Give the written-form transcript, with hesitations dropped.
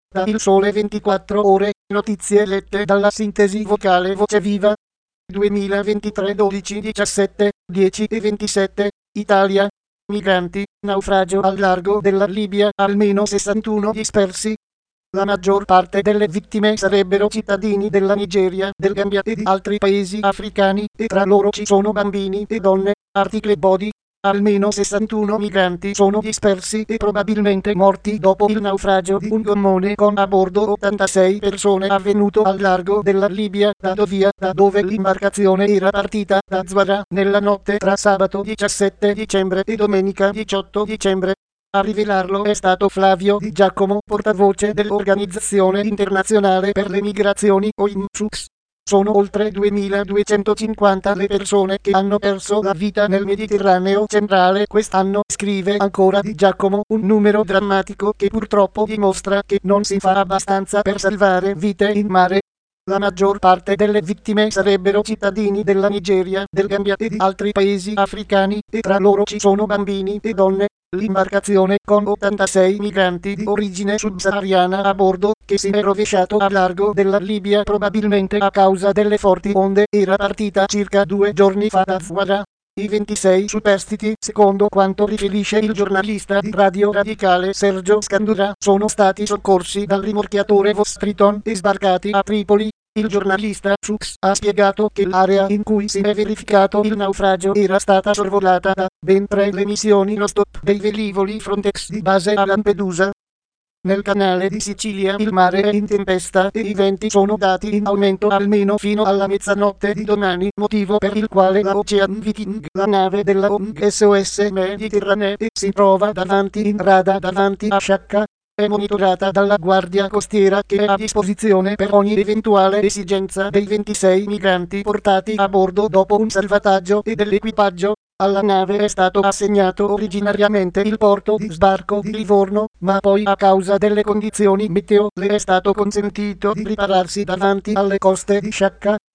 Da Il Sole 24 Ore, notizie lette dalla sintesi vocale Voce Viva. 2023 12 17 10 e 27, Italia. Migranti, naufragio al largo della Libia, almeno 61 dispersi. La maggior parte delle vittime sarebbero cittadini della Nigeria, del Gambia e di altri paesi africani, e tra loro ci sono bambini e donne. Article Body. Almeno 61 migranti sono dispersi e probabilmente morti dopo il naufragio di un gommone con a bordo 86 persone avvenuto al largo della Libia, da dove l'imbarcazione era partita da Zwara nella notte tra sabato 17 dicembre e domenica 18 dicembre. A rivelarlo è stato Flavio Di Giacomo, portavoce dell'Organizzazione Internazionale per le Migrazioni OIM-SUX. Sono oltre 2250 le persone che hanno perso la vita nel Mediterraneo centrale quest'anno, scrive ancora Di Giacomo, un numero drammatico che purtroppo dimostra che non si fa abbastanza per salvare vite in mare. La maggior parte delle vittime sarebbero cittadini della Nigeria, del Gambia e di altri paesi africani, e tra loro ci sono bambini e donne. L'imbarcazione con 86 migranti di origine subsahariana a bordo, che si è rovesciato a largo della Libia probabilmente a causa delle forti onde, era partita circa 2 giorni fa da Zwara. I 26 superstiti, secondo quanto riferisce il giornalista di Radio Radicale Sergio Scandura, sono stati soccorsi dal rimorchiatore Vostriton e sbarcati a Tripoli. Il giornalista Fuchs ha spiegato che l'area in cui si è verificato il naufragio era stata sorvolata da ben 3 le missioni no stop dei velivoli Frontex di base a Lampedusa. Nel canale di Sicilia il mare è in tempesta e i venti sono dati in aumento almeno fino alla mezzanotte di domani, motivo per il quale la Ocean Viking, la nave della ONG SOS Mediterranee, si trova in rada davanti a Sciacca. È monitorata dalla Guardia Costiera che è a disposizione per ogni eventuale esigenza dei 26 migranti portati a bordo dopo un salvataggio e dell'equipaggio. Alla nave è stato assegnato originariamente il porto di sbarco di Livorno, ma poi a causa delle condizioni meteo le è stato consentito di ripararsi davanti alle coste di Sciacca.